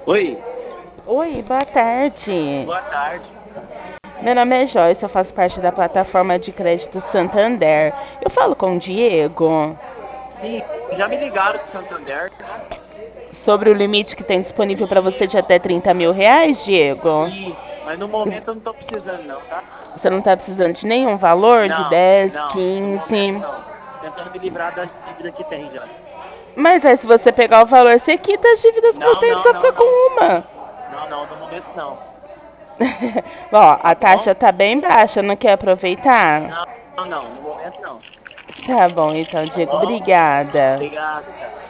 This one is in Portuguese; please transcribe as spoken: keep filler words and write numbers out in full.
Oi, Oi, boa tarde. boa tarde. Meu nome é Joyce, eu faço parte da plataforma de crédito Santander. Eu falo com o Diego Sim, já me ligaram do Santander, né? sobre o limite que tem disponível para você de até trinta mil reais, Diego. Sim, mas no momento eu não tô precisando não, tá? Você não está precisando de nenhum valor, de Não, dez, não, no momento quinze. não. Tentando me livrar das dívidas que tem já. Mas aí se você pegar o valor, você quita as dívidas que Não, você tem, não, só não, fica com não. uma. Não, não, no momento não. Ó, Tá a bom? taxa tá bem baixa, não quer aproveitar? Não, não, não, no momento não. Tá bom, então, Tá Diego, bom? obrigada. Obrigado, tchau.